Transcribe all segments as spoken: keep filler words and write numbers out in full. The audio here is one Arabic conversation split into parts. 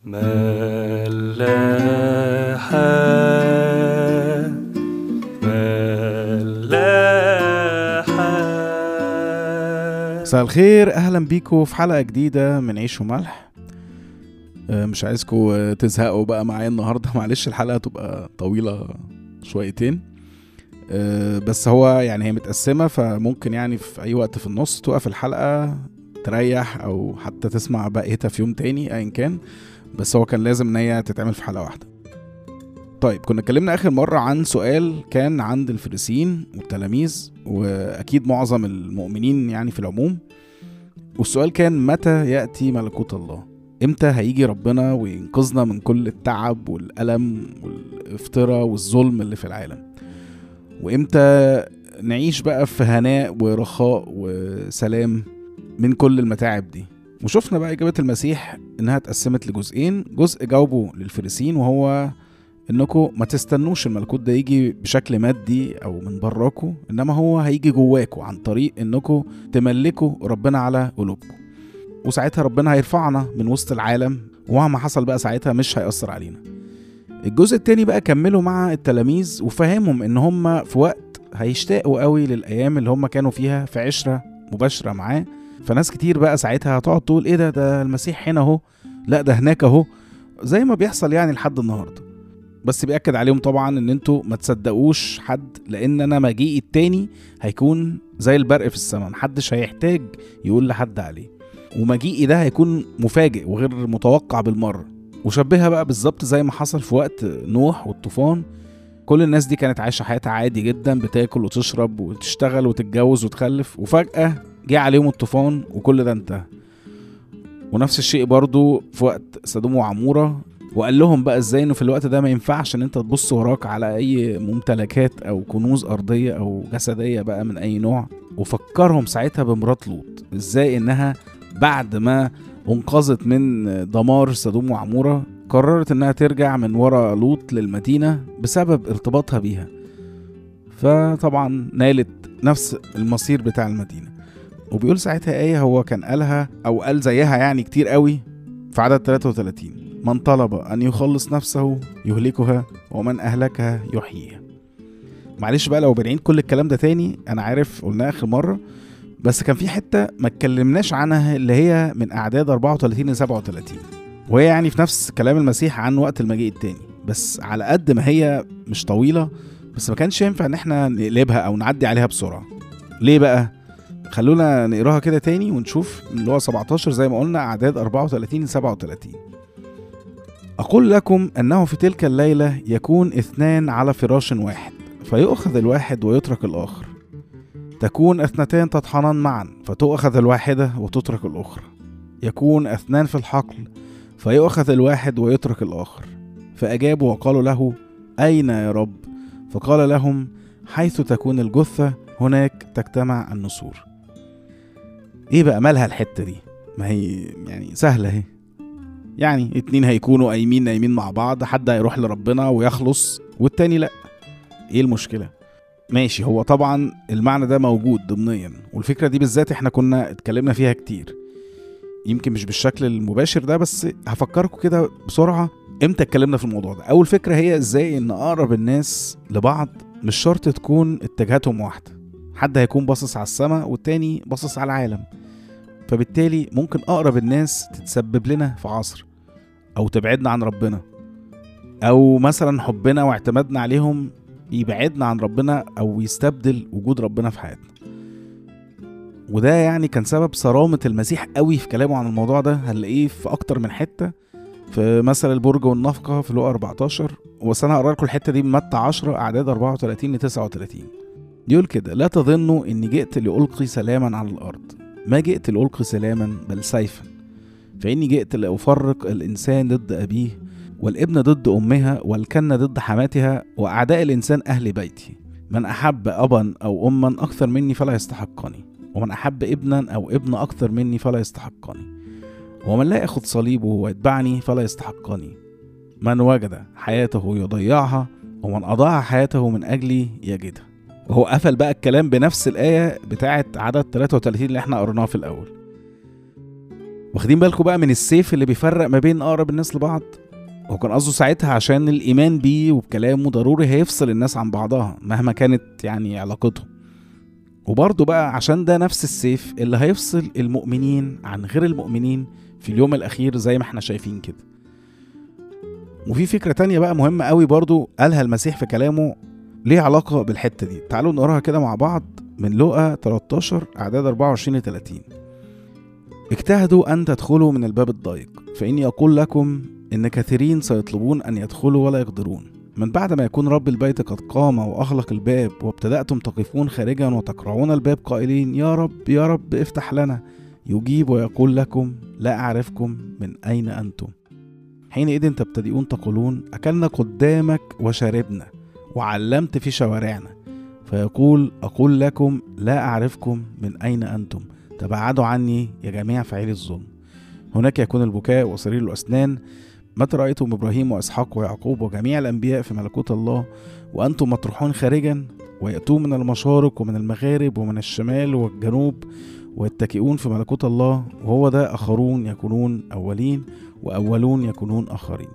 ملاحة ملاحة. مساء الخير، اهلا بيكم في حلقة جديدة من عيش وملح. مش عايزكم تزهقوا بقى معايا النهاردة، معلش الحلقة تبقى طويلة شويتين، بس هو يعني هي متقسمة، فممكن يعني في اي وقت في النص توقف الحلقة تريح او حتى تسمع بقيتها في يوم تاني ايا كان، بس هو كان لازم ان هي تتعمل في حلقة واحدة. طيب، كنا اتكلمنا اخر مرة عن سؤال كان عند الفريسيين والتلاميذ، واكيد معظم المؤمنين يعني في العموم، والسؤال كان متى يأتي ملكوت الله؟ امتى هيجي ربنا وينقذنا من كل التعب والألم والافتراء والظلم اللي في العالم؟ وامتى نعيش بقى في هناء ورخاء وسلام من كل المتاعب دي؟ وشفنا بقى إجابة المسيح إنها اتقسمت لجزئين. جزء جاوبه للفريسيين وهو إنكم ما تستنوش الملكوت ده يجي بشكل مادي أو من براكم، إنما هو هيجي جواكم عن طريق إنكم تملكوا ربنا على قلوبكم، وساعتها ربنا هيرفعنا من وسط العالم، ومهما حصل بقى ساعتها مش هيأثر علينا. الجزء التاني بقى كملوا مع التلاميذ وفهمهم إن هم في وقت هيشتاقوا قوي للأيام اللي هم كانوا فيها في عشرة مباشرة معاه. فناس كتير بقى ساعتها هتقعد تقول ايه ده ده المسيح هنا اهو، لا ده هناك اهو، زي ما بيحصل يعني لحد النهارده. بس بيأكد عليهم طبعا ان انتوا ما تصدقوش حد، لان انا مجيئي التاني هيكون زي البرق في السماء، محدش هيحتاج يقول لحد عليه، ومجيئي ده هيكون مفاجئ وغير متوقع بالمره. وشبهها بقى بالظبط زي ما حصل في وقت نوح والطوفان. كل الناس دي كانت عايشه حياتها عادي جدا، بتاكل وتشرب وتشتغل وتتجوز وتخلف، وفجأة جه عليهم الطوفان وكل ده انتهى. ونفس الشيء برضو في وقت سدوم وعمورة، وقال لهم بقى ازاي انه في الوقت ده ما ينفعش ان انت تبص وراك على اي ممتلكات او كنوز ارضية او جسدية بقى من اي نوع. وفكرهم ساعتها بمرات لوط، ازاي انها بعد ما انقذت من دمار سدوم وعمورة قررت انها ترجع من ورا لوط للمدينة بسبب ارتباطها بيها، فطبعا نالت نفس المصير بتاع المدينة. وبيقول ساعتها ايه هو كان قالها او قال زيها يعني كتير قوي في عدد ثلاثة وثلاثين: من طلب ان يخلص نفسه يهلكها، ومن اهلكها يحييها. معلش بقى لو بنعيد كل الكلام ده تاني، انا عارف قلناه اخر مرة، بس كان في حتة ما اتكلمناش عنها اللي هي من اعداد أربعة وثلاثين ل سبعة وثلاثين، وهي يعني في نفس كلام المسيح عن وقت المجيء التاني، بس على قد ما هي مش طويلة، بس ما كانش ينفع ان احنا نقلبها او نعدي عليها بسرعة. ليه بقى؟ خلونا نقراها كده تاني ونشوف اللي هو سبعتاشر زي ما قلنا، اعداد أربعة وثلاثين ل سبعة وثلاثين. اقول لكم انه في تلك الليلة يكون اثنان على فراش واحد، فيؤخذ الواحد ويترك الاخر. تكون اثنتان تطحنان معا، فتؤخذ الواحدة وتترك الاخرى. يكون اثنان في الحقل، فيؤخذ الواحد ويترك الاخر. فاجابوا وقالوا له: اين يا رب؟ فقال لهم: حيث تكون الجثة هناك تجتمع النسور. ايه بقى مالها الحتة دي؟ ما هي يعني سهلة اهي، يعني اتنين هيكونوا قايمين نايمين مع بعض، حد هيروح لربنا ويخلص والتاني لا. ايه المشكلة؟ ماشي، هو طبعا المعنى ده موجود ضمنيا، والفكرة دي بالذات احنا كنا اتكلمنا فيها كتير، يمكن مش بالشكل المباشر ده، بس هفكركم كده بسرعة امتى اتكلمنا في الموضوع ده. اول فكرة هي ازاي ان اقرب الناس لبعض مش شرط تكون اتجاهاتهم واحدة، حد هيكون باصص على السماء والتاني باصص على العالم، فبالتالي ممكن اقرب الناس تتسبب لنا في عصر او تبعدنا عن ربنا، او مثلا حبنا واعتمادنا عليهم يبعدنا عن ربنا او يستبدل وجود ربنا في حياتنا. وده يعني كان سبب صرامة المسيح قوي في كلامه عن الموضوع ده، هنلاقيه في اكتر من حتة، في مثل البرج والنفقة في لوقا أربعتاشر، بس انا هقرا لكم الحتة دي من متى عشرة اعداد أربعة وثلاثين ل تسعة وثلاثين. يقول كده: لا تظنوا اني جئت لألقي سلاما على الارض، ما جئت لألقي سلاما بل سيفا، فاني جئت لأفرق الانسان ضد ابيه، والابن ضد امها، والكنة ضد حماتها، واعداء الانسان اهل بيتي. من احب ابا او اما اكثر مني فلا يستحقني، ومن احب ابنا او ابن اكثر مني فلا يستحقني، ومن لا ياخذ صليبه ويتبعني فلا يستحقني. من وجد حياته يضيعها، ومن اضاع حياته من اجلي يجدها. وهو قفل بقى الكلام بنفس الآية بتاعت عدد ثلاثة وثلاثين اللي احنا قرناها في الأول. واخدين بالكم بقى من السيف اللي بيفرق ما بين اقرب الناس لبعض؟ هو كان قصده ساعتها عشان الايمان بيه وبكلامه ضروري هيفصل الناس عن بعضها مهما كانت يعني علاقتهم، وبرضه بقى عشان ده نفس السيف اللي هيفصل المؤمنين عن غير المؤمنين في اليوم الاخير زي ما احنا شايفين كده. وفي فكرة تانية بقى مهمة قوي برضه قالها المسيح في كلامه ليه علاقة بالحتة دي، تعالوا نقراها كده مع بعض من لوقا تلتاشر اعداد اربعة وعشرين لتلاتين. اجتهدوا ان تدخلوا من الباب الضيق، فاني اقول لكم ان كثيرين سيطلبون ان يدخلوا ولا يقدرون. من بعد ما يكون رب البيت قد قام واغلق الباب، وابتدأتم تقفون خارجا وتقرعون الباب قائلين يا رب يا رب افتح لنا، يجيب ويقول لكم لا اعرفكم من اين انتم. حينئذ تبتدئون تقولون اكلنا قدامك وشربنا وعلمت في شوارعنا، فيقول اقول لكم لا اعرفكم من اين انتم، تبعدوا عني يا جميع فاعلي الظلم. هناك يكون البكاء وصرير الاسنان متى رأيتم إبراهيم وإسحاق ويعقوب وجميع الأنبياء في ملكوت الله وأنتم مطروحون خارجا، ويأتون من المشارق ومن المغارب ومن الشمال والجنوب ويتكئون في ملكوت الله، وهو ده آخرون يكونون أولين وأولون يكونون آخرين.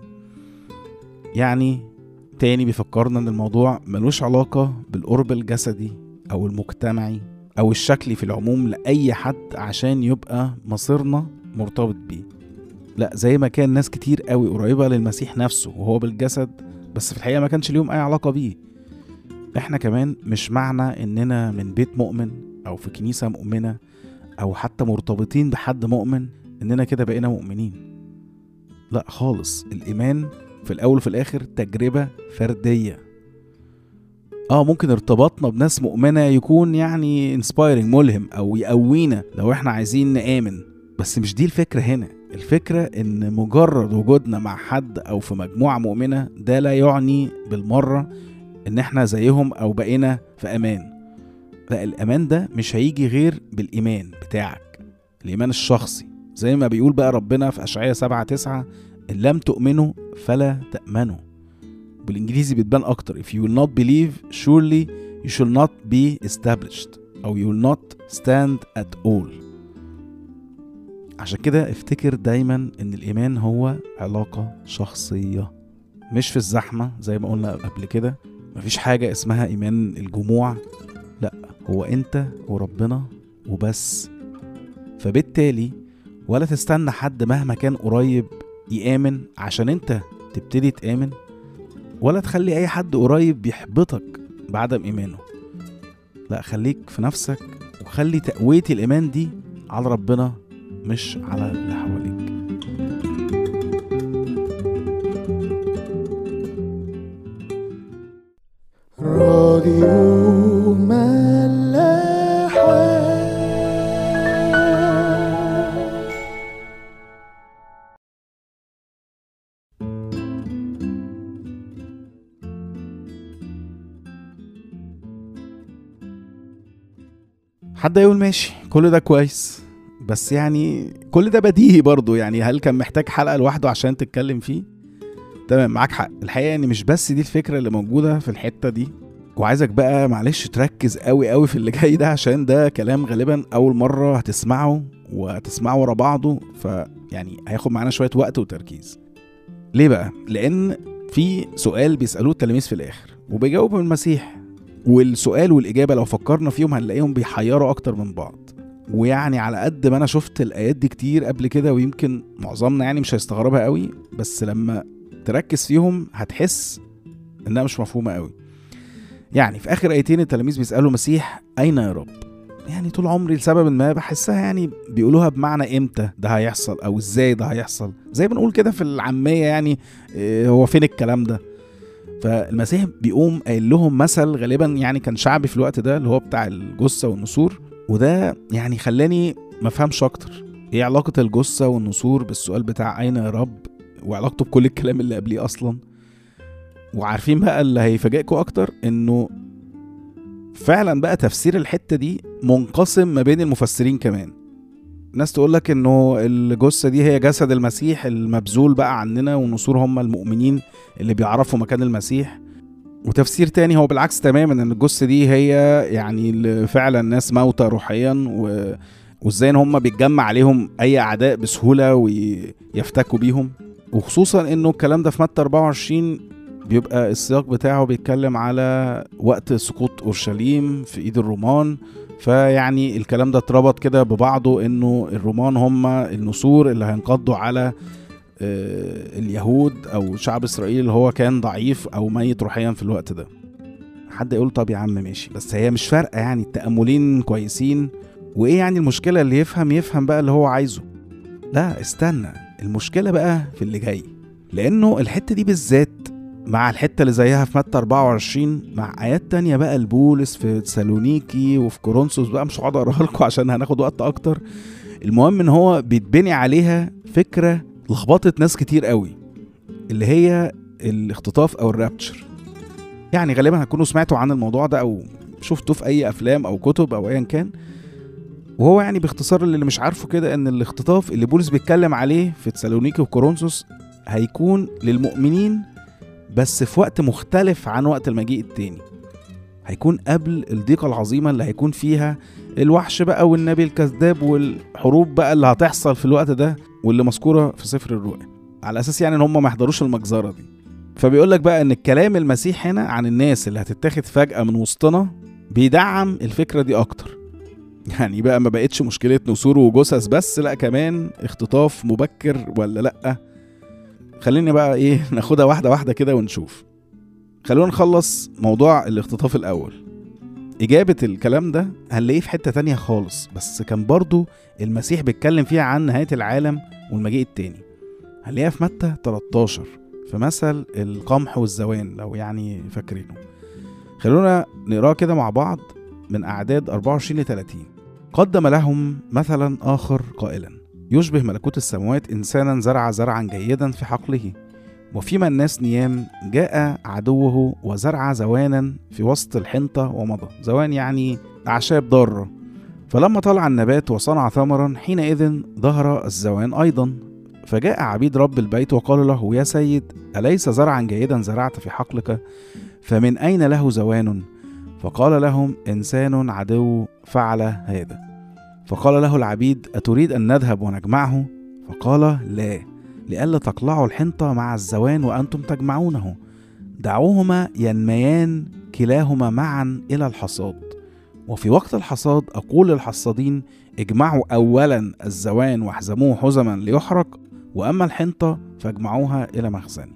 يعني تاني بيفكرنا أن الموضوع ملوش علاقة بالقرب الجسدي أو المجتمعي أو الشكلي في العموم لأي حد عشان يبقى مصيرنا مرتبط بيه، لا، زي ما كان ناس كتير قوي قريبة للمسيح نفسه وهو بالجسد بس في الحقيقة ما كانش ليهم أي علاقة بيه. احنا كمان مش معنى اننا من بيت مؤمن او في كنيسة مؤمنة او حتى مرتبطين بحد مؤمن اننا كده بقينا مؤمنين، لا خالص. الإيمان في الأول وفي الآخر تجربة فردية. اه ممكن ارتباطنا بناس مؤمنة يكون يعني inspiring ملهم او يقوينا لو احنا عايزين نآمن، بس مش دي الفكرة هنا. الفكرة ان مجرد وجودنا مع حد او في مجموعة مؤمنة ده لا يعني بالمرة ان احنا زيهم او بقينا في امان. لا، الامان ده مش هيجي غير بالايمان بتاعك، الايمان الشخصي، زي ما بيقول بقى ربنا في اشعياء سبعة تسعة ان لم تؤمنوا فلا تأمنوا. بالانجليزي بتبان اكتر if you will not believe surely you shall not be established او you will not stand at all. عشان كده افتكر دايما ان الايمان هو علاقة شخصية مش في الزحمة زي ما قلنا قبل كده. مفيش حاجة اسمها ايمان الجموع، لا، هو انت وربنا وبس. فبالتالي ولا تستنى حد مهما كان قريب يآمن عشان انت تبتدي تآمن، ولا تخلي اي حد قريب بيحبطك بعدم ايمانه. لا، خليك في نفسك وخلي تقوية الايمان دي على ربنا مش على اللي حواليك. راديو ملاحة. حد يقول ماشي كل ده كويس، بس يعني كل ده بديهي برضو، يعني هل كان محتاج حلقة لوحده عشان تتكلم فيه؟ تمام، معاك حق. الحقيقة ان مش بس دي الفكرة اللي موجودة في الحتة دي، وعايزك بقى معلش تركز قوي قوي في اللي جاي ده عشان ده كلام غالبا اول مرة هتسمعه وهتسمعه ورا بعضه، فيعني هياخد معانا شوية وقت وتركيز. ليه بقى؟ لان في سؤال بيسألوه التلاميذ في الاخر وبيجاوبوا المسيح، والسؤال والإجابة لو فكرنا فيهم هنلاقيهم بيحيروا أكتر من بعض. ويعني على قد ما أنا شفت الآيات دي كتير قبل كده ويمكن معظمنا يعني مش هيستغربها قوي، بس لما تركز فيهم هتحس إنها مش مفهومة قوي. يعني في آخر آيتين التلاميذ بيسألوا المسيح أين يا رب؟ يعني طول عمري لسبب ما بحسها يعني بيقولوها بمعنى إمتى ده هيحصل أو إزاي ده هيحصل، زي بنقول كده في العامية يعني إيه هو فين الكلام ده. فالمسيح بيقوم قايل لهم مثل غالبا يعني كان شعبي في الوقت ده اللي هو بتاع الجثة والنسور، وده يعني خلاني ما فهمش اكتر ايه علاقة الجثة والنسور بالسؤال بتاع اين يا رب وعلاقته بكل الكلام اللي قبليه اصلا. وعارفين بقى اللي هيفاجئكم اكتر انه فعلا بقى تفسير الحتة دي منقسم ما بين المفسرين كمان. ناس تقولك انه الجثة دي هي جسد المسيح المبذول بقى عننا، والنسور هم المؤمنين اللي بيعرفوا مكان المسيح. وتفسير تاني هو بالعكس تماما، ان الجثة دي هي يعني فعلا ناس موتى روحيا وازاي ان هم بيتجمع عليهم اي اعداء بسهوله ويفتكوا بيهم. وخصوصا انه الكلام ده في متى أربعة وعشرين بيبقى السياق بتاعه بيتكلم على وقت سقوط اورشليم في ايد الرومان، فيعني الكلام ده اتربط كده ببعضه انه الرومان هم النسور اللي هينقضوا على اليهود او شعب اسرائيل اللي هو كان ضعيف او ميت روحيا في الوقت ده. حد يقول طب يا عم ماشي، بس هي مش فارقه يعني، التأملين كويسين، وايه يعني المشكله؟ اللي يفهم يفهم بقى اللي هو عايزه. لا استنى، المشكله بقى في اللي جاي، لانه الحته دي بالذات مع الحته اللي زيها في متى أربعة وعشرين مع ايات تانية بقى البولس في تسالونيكي وفي كورنثوس، بقى مش هقعد اقراها لكم عشان هناخد وقت اكتر. المهم ان هو بيتبني عليها فكره لخبطت ناس كتير قوي، اللي هي الاختطاف او الرابتشر. يعني غالبا هتكونوا سمعتوا عن الموضوع ده او شفتوا في اي افلام او كتب او ايا كان. وهو يعني باختصار اللي مش عارفه كده ان الاختطاف اللي بولس بيتكلم عليه في تسالونيكي وكورنثوس هيكون للمؤمنين بس في وقت مختلف عن وقت المجيء التاني. هيكون قبل الضيقة العظيمة اللي هيكون فيها الوحش بقى والنبي الكذاب والحروب بقى اللي هتحصل في الوقت ده واللي مذكورة في سفر الرؤيا، على اساس يعني ان هم ما يحضروش المجزرة دي. فبيقول لك بقى ان الكلام المسيح هنا عن الناس اللي هتتاخد فجأة من وسطنا بيدعم الفكرة دي اكتر. يعني بقى ما بقتش مشكلة نسور وجثث بس، لا كمان اختطاف مبكر ولا لا. خليني بقى ايه ناخدها واحدة واحدة كده ونشوف. خلونا نخلص موضوع الاختطاف الاول. اجابة الكلام ده هنلاقيه في حتة تانية خالص، بس كان برضو المسيح بيتكلم فيها عن نهاية العالم والمجيء التاني. هنلاقيها في متى تلتاشر في مثل القمح والزوان لو يعني فاكرينه. خلونا نقراه كده مع بعض من اعداد أربعة وعشرين ل ثلاثين. قدم لهم مثلا آخر قائلا: يشبه ملكوت السماوات إنسانا زرع زرعا جيدا في حقله، وفيما الناس نيام جاء عدوه وزرع زوانا في وسط الحنطة ومضى. زوان يعني أعشاب ضارة. فلما طلع النبات وصنع ثمرا حينئذ ظهر الزوان أيضا. فجاء عبيد رب البيت وقال له: يا سيد، أليس زرعا جيدا زرعت في حقلك؟ فمن أين له زوان؟ فقال لهم: إنسان عدو فعل هذا. فقال له العبيد: أتريد أن نذهب ونجمعه؟ فقال: لا، لئلا تقلعوا الحنطة مع الزوان وأنتم تجمعونه. دعوهما ينميان كلاهما معا إلى الحصاد، وفي وقت الحصاد أقول للحصادين: اجمعوا أولا الزوان واحزموه حزما ليحرق، وأما الحنطة فاجمعوها إلى مخزن.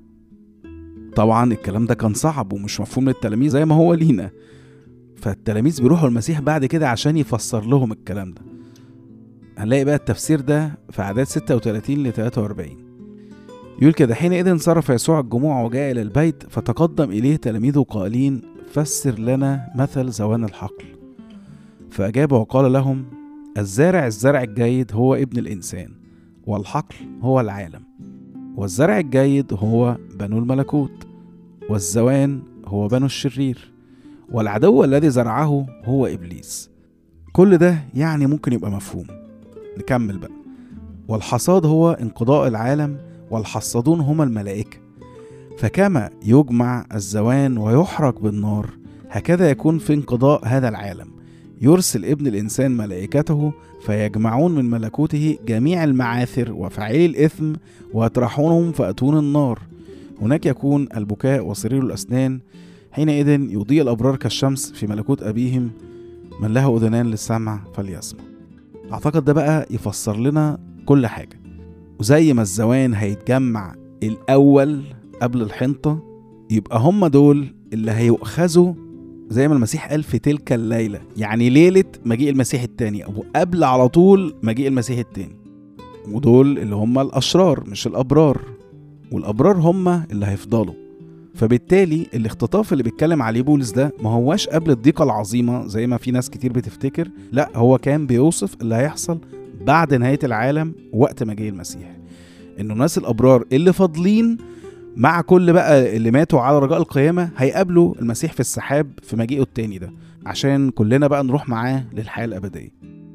طبعا الكلام ده كان صعب ومش مفهوم للتلاميذ زي ما هو لينا، فالتلاميذ بيروحوا المسيح بعد كده عشان يفسر لهم الكلام ده. هنلاقي بقى التفسير ده في أعداد ستة وثلاثين ل ثلاثة وأربعين. يقول كده: حينئذ انصرف يسوع الجموع وجاء إلى البيت، فتقدم إليه تلاميذه قائلين: فسر لنا مثل زوان الحقل. فأجاب وقال لهم: الزارع الزرع الجيد هو ابن الإنسان، والحقل هو العالم. والزرع الجيد هو بنو الملكوت، والزوان هو بنو الشرير، والعدو الذي زرعه هو إبليس. كل ده يعني ممكن يبقى مفهوم. نكمل بقى. والحصاد هو انقضاء العالم، والحصادون هم الملائكة. فكما يجمع الزوان ويحرق بالنار، هكذا يكون في انقضاء هذا العالم. يرسل ابن الإنسان ملائكته فيجمعون من ملكوته جميع المعاثر وفاعلي الإثم ويطرحونهم فأتون النار. هناك يكون البكاء وصرير الأسنان. حينئذ يضيء الأبرار كالشمس في ملكوت أبيهم. من له أذنان للسمع فليسمع. أعتقد ده بقى يفسر لنا كل حاجة. وزي ما الزوان هيتجمع الأول قبل الحنطة، يبقى هم دول اللي هيؤخذوا زي ما المسيح قال في تلك الليلة، يعني ليلة مجيء المسيح التاني أو قبل على طول مجيء المسيح التاني. ودول اللي هم الأشرار مش الأبرار، والأبرار هم اللي هيفضلوا. فبالتالي الاختطاف اللي بيتكلم عليه بولس ده ما هواش قبل الضيقة العظيمة زي ما في ناس كتير بتفتكر، لا هو كان بيوصف اللي هيحصل بعد نهاية العالم وقت مجيء المسيح. انه الناس الأبرار اللي فاضلين مع كل بقى اللي ماتوا على رجاء القيامة هيقابلوا المسيح في السحاب في مجيئه التاني ده، عشان كلنا بقى نروح معاه للحياة الأبدية.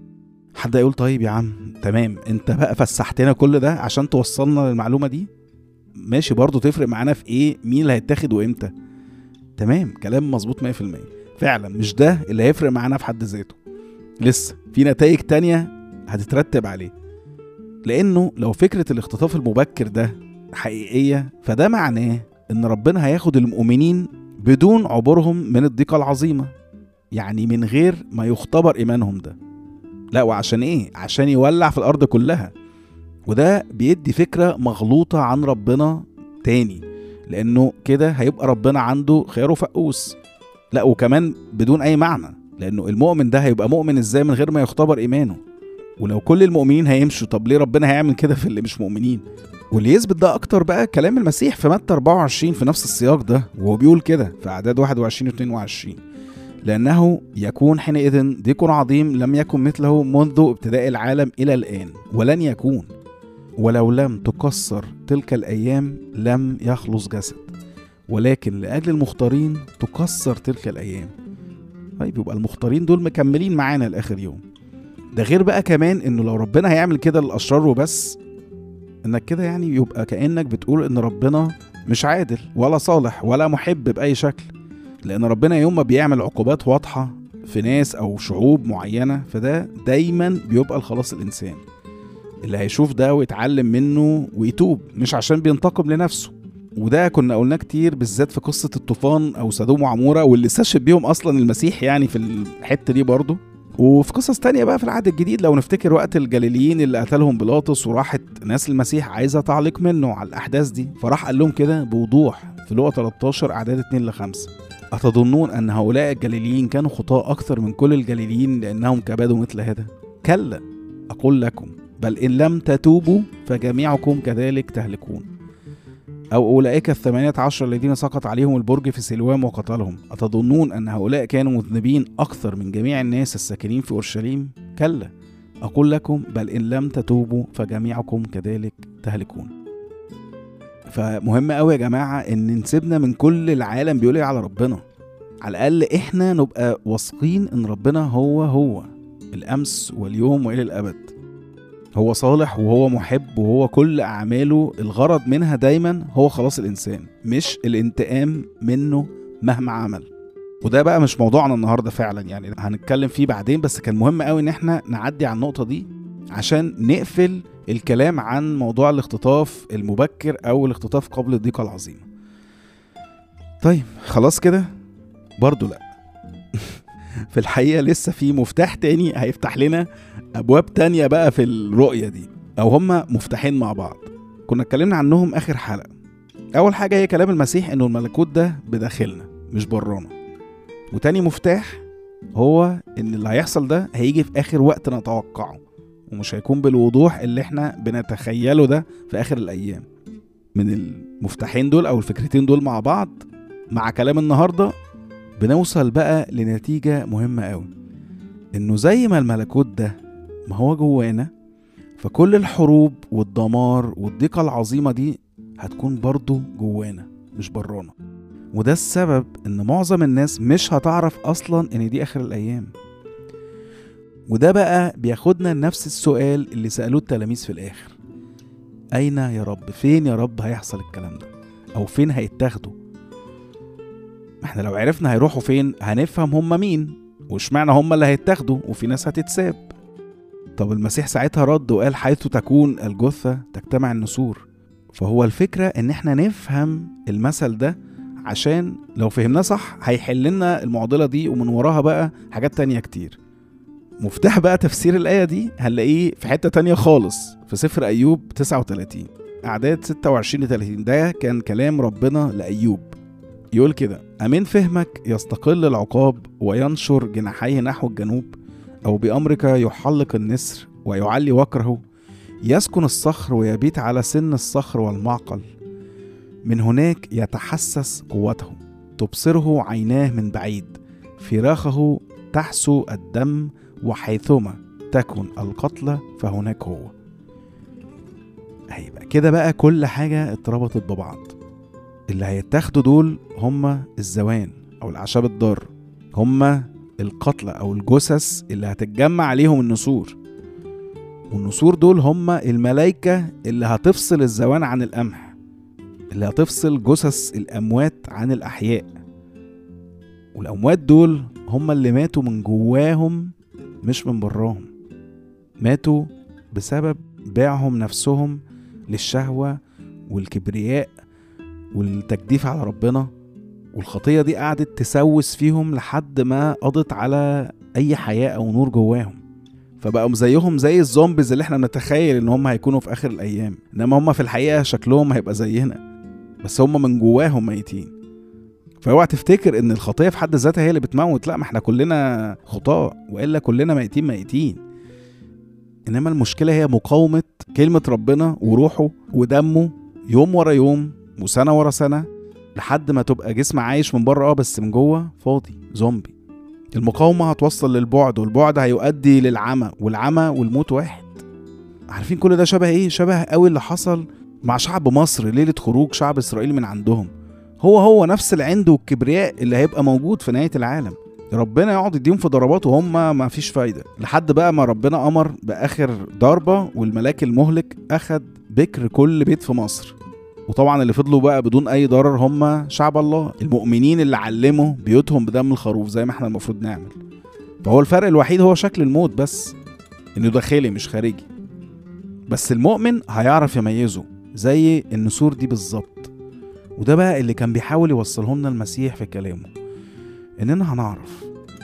حد يقول طيب يا عم تمام، انت بقى فسحتنا كل ده عشان توصلنا للمعلومة دي، ماشي برضو تفرق معانا في ايه مين اللي هيتاخد وامتى؟ تمام، كلام مظبوط مية في المية فعلا. مش ده اللي هيفرق معانا في حد ذاته، لسه في نتائج تانية هتترتب عليه. لأنه لو فكرة الاختطاف المبكر ده حقيقية، فده معناه إن ربنا هياخد المؤمنين بدون عبورهم من الضيقة العظيمة، يعني من غير ما يختبر إيمانهم ده. لا، وعشان إيه؟ عشان يولع في الأرض كلها. وده بيدي فكرة مغلوطة عن ربنا تاني، لأنه كده هيبقى ربنا عنده خيار وفقوس. لا، وكمان بدون أي معنى، لأنه المؤمن ده هيبقى مؤمن إزاي من غير ما يختبر إيمانه؟ ولو كل المؤمنين هيمشوا، طب ليه ربنا هيعمل كده في اللي مش مؤمنين؟ واللي يثبت ده أكتر بقى كلام المسيح في متى أربعة وعشرين في نفس السياق ده، وهو بيقول كده في أعداد واحد وعشرين و اتنين وعشرين: لأنه يكون حينئذ ضيق عظيم لم يكن مثله منذ ابتداء العالم إلى الآن ولن يكون، ولو لم تكسر تلك الأيام لم يخلص جسد، ولكن لأجل المختارين تكسر تلك الأيام. طيب يبقى المختارين دول مكملين معانا لآخر يوم. ده غير بقى كمان إنه لو ربنا هيعمل كده للأشرار وبس، إنك كده يعني يبقى كأنك بتقول إن ربنا مش عادل ولا صالح ولا محب بأي شكل، لأن ربنا يوم ما بيعمل عقوبات واضحة في ناس أو شعوب معينة، فده دايما بيبقى الخلاص الإنسان اللي هيشوف ده ويتعلم منه ويتوب، مش عشان بينتقم لنفسه. وده كنا قلنا كتير بالذات في قصة الطوفان أو سدوم وعمورة، واللي استشهد بيهم أصلا المسيح يعني في الحتة دي برضو. وفي قصص تانية بقى في العهد الجديد، لو نفتكر وقت الجليليين اللي قتلهم بيلاطس، وراحت ناس المسيح عايزة تعليق منه على الأحداث دي، فراح قال لهم كده بوضوح في لوقا تلتاشر أعداد اتنين لخمسة: أتظنون أن هؤلاء الجليليين كانوا خطاة أكثر من كل الجليليين لأنهم كبدوا مثل هذا؟ كلا، أقول لكم بل إن لم تتوبوا فجميعكم كذلك تهلكون. أو أولئك الثمانية عشر الذين سقط عليهم البرج في سلوام وقتلهم، أتظنون أن هؤلاء كانوا مذنبين أكثر من جميع الناس الساكنين في أورشليم؟ كلا، أقول لكم بل إن لم تتوبوا فجميعكم كذلك تهلكون. فمهم قوي يا جماعة إن نسيبنا من كل العالم بيقول على ربنا، على الأقل إحنا نبقى واثقين إن ربنا هو هو الأمس واليوم وإلى الأبد. هو صالح وهو محب، وهو كل أعماله الغرض منها دايما هو خلاص الإنسان، مش الانتقام منه مهما عمل. وده بقى مش موضوعنا النهاردة فعلا، يعني هنتكلم فيه بعدين، بس كان مهم قوي إن احنا نعدي على النقطة دي عشان نقفل الكلام عن موضوع الاختطاف المبكر أو الاختطاف قبل الضيقة العظيمة. طيب خلاص كده؟ برضو لأ. في الحقيقة لسه في مفتاح تاني هيفتح لنا أبواب تانية بقى في الرؤية دي، أو هما مفتاحين مع بعض كنا اتكلمنا عنهم آخر حلقة. أول حاجة هي كلام المسيح إنه الملكوت ده بداخلنا مش برانا، وتاني مفتاح هو إن اللي هيحصل ده هيجي في آخر وقت نتوقعه، ومش هيكون بالوضوح اللي احنا بنتخيله ده في آخر الأيام. من المفتاحين دول أو الفكرتين دول مع بعض مع كلام النهاردة بنوصل بقى لنتيجة مهمة قوي، إنه زي ما الملكوت ده ما هو جوانا، فكل الحروب والدمار والضيقة العظيمة دي هتكون برضو جوانا مش برانا. وده السبب إن معظم الناس مش هتعرف أصلا إن دي آخر الأيام. وده بقى بياخدنا لنفس السؤال اللي سألوه التلاميذ في الآخر: أين يا رب؟ فين يا رب هيحصل الكلام ده؟ أو فين هيتاخدوا؟ احنا لو عرفنا هيروحوا فين هنفهم هم مين، وش معنى هم اللي هيتاخدوا وفي ناس هتتساب. طب المسيح ساعتها رد وقال: حيث تكون الجثة تجتمع النسور. فهو الفكرة ان احنا نفهم المثل ده، عشان لو فهمناه صح هيحل لنا المعضلة دي ومن وراها بقى حاجات تانية كتير. مفتاح بقى تفسير الآية دي هنلاقيه في حتة تانية خالص في سفر أيوب تسعة وتلاتين أعداد ستة وعشرين لثلاثين. ده كان كلام ربنا لأيوب، يقول كده: أمن فهمك يستقل العقاب وينشر جناحيه نحو الجنوب، أو بأمرك يحلق النسر ويعلي وكره، يسكن الصخر ويبيت على سن الصخر والمعقل، من هناك يتحسس قوته، تبصره عيناه من بعيد، فراخه تحسو الدم، وحيثما تكن القتلى فهناك هو. هيبقى كده بقى كل حاجة اتربطت ببعض. اللي هيتاخدوا دول هم الزوان أو الأعشاب الضار، هم القتلى أو الجثث اللي هتتجمع عليهم النسور، والنسور دول هم الملائكة اللي هتفصل الزوان عن القمح، اللي هتفصل جثث الأموات عن الأحياء. والأموات دول هم اللي ماتوا من جواهم مش من براهم. ماتوا بسبب باعهم نفسهم للشهوة والكبرياء والتجديف على ربنا، والخطية دي قعدت تسوس فيهم لحد ما قضت على أي حياة أو نور جواهم، فبقوا زيهم زي الزومبيز اللي احنا نتخيل ان هم هيكونوا في آخر الأيام، انما هم في الحقيقة شكلهم هيبقى زينا بس هم من جواهم ميتين. فاوعى تفتكر ان الخطية في حد ذاتها هي اللي بتموت، لا، ما احنا كلنا خطاة وإلا كلنا ميتين ميتين، انما المشكلة هي مقاومة كلمة ربنا وروحه ودمه يوم ورا يوم وسنة ورا سنة لحد ما تبقى جسم عايش من بره اه بس من جوه فاضي زومبي. المقاومة هتوصل للبعد، والبعد هيؤدي للعمى، والعمى والموت واحد. عارفين كل ده شبه ايه؟ شبه قوي اللي حصل مع شعب مصر ليلة خروج شعب إسرائيل من عندهم. هو هو نفس العند والكبرياء اللي هيبقى موجود في نهاية العالم. ربنا يقعد يديهم في ضربات وهم ما فيش فايدة، لحد بقى ما ربنا أمر بآخر ضربة والملاك المهلك أخد بكر كل بيت في مصر. وطبعا اللي فضلوا بقى بدون أي ضرر هم شعب الله المؤمنين اللي علموا بيوتهم بدم الخروف زي ما احنا المفروض نعمل. فهو الفرق الوحيد هو شكل الموت بس، إنه داخلي مش خارجي. بس المؤمن هيعرف يميزه زي النسور دي بالظبط. وده بقى اللي كان بيحاول يوصله لنا المسيح في كلامه، إننا هنعرف،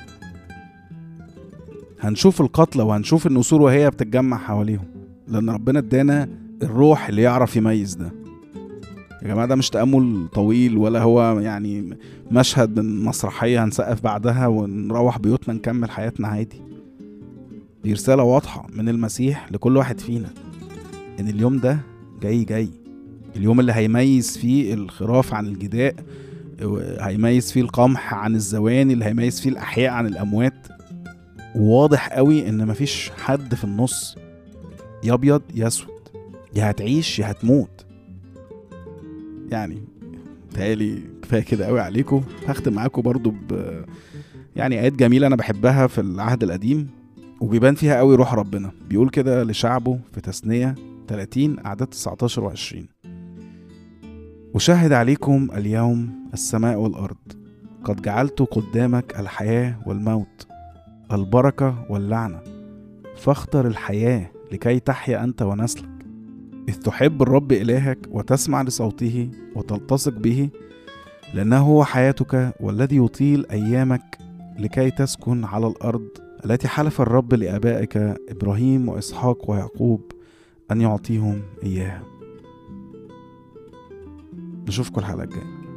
هنشوف القتلى وهنشوف النسور وهي بتتجمع حواليهم، لأن ربنا ادانا الروح اللي يعرف يميز ده. يا جماعة ده مش تأمل طويل ولا هو يعني مشهد من مسرحية هنسقف بعدها ونروح بيوتنا نكمل حياتنا عادي. دي رسالة واضحة من المسيح لكل واحد فينا إن اليوم ده جاي جاي، اليوم اللي هيميز فيه الخراف عن الجداء، هيميز فيه القمح عن الزواني، اللي هيميز فيه الأحياء عن الأموات. وواضح قوي إن مفيش حد في النص، يا أبيض يا أسود، يا هتعيش يا هتموت. يعني تهيألي كفاية كده قوي عليكم. هختم معاكم برضو ب يعني آيات جميلة أنا بحبها في العهد القديم وبيبان فيها قوي روح ربنا. بيقول كده لشعبه في تثنية ثلاثين أعداد تسعتاشر وعشرين: أشهد عليكم اليوم السماء والأرض قد جعلت قدامك الحياة والموت، البركة واللعنة، فاختر الحياة لكي تحيا أنت ونسلك، إذ تحب الرب إلهك وتسمع لصوته وتلتصق به، لأنه هو حياتك والذي يطيل أيامك لكي تسكن على الأرض التي حلف الرب لآبائك إبراهيم وإسحاق ويعقوب أن يعطيهم إياها. نشوفكم الحلقة الجاية.